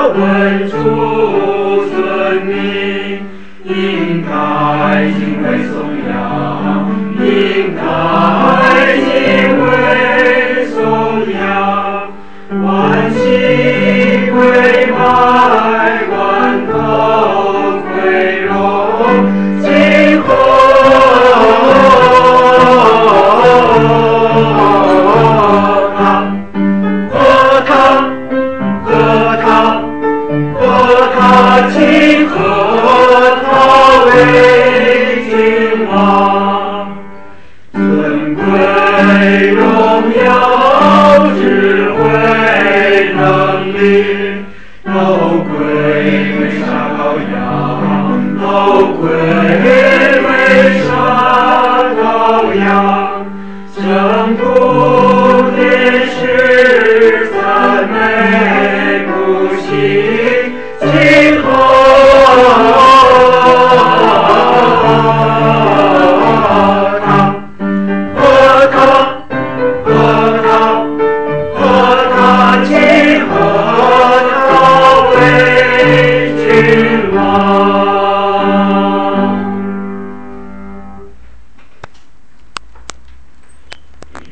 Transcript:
问主尊名，应该敬畏颂扬，应该敬畏颂扬，万心归拜，万口归荣，今后今和他为君王，尊贵荣耀智慧能力，都归为杀羔羊，都归为杀羔羊，圣徒天使赞美。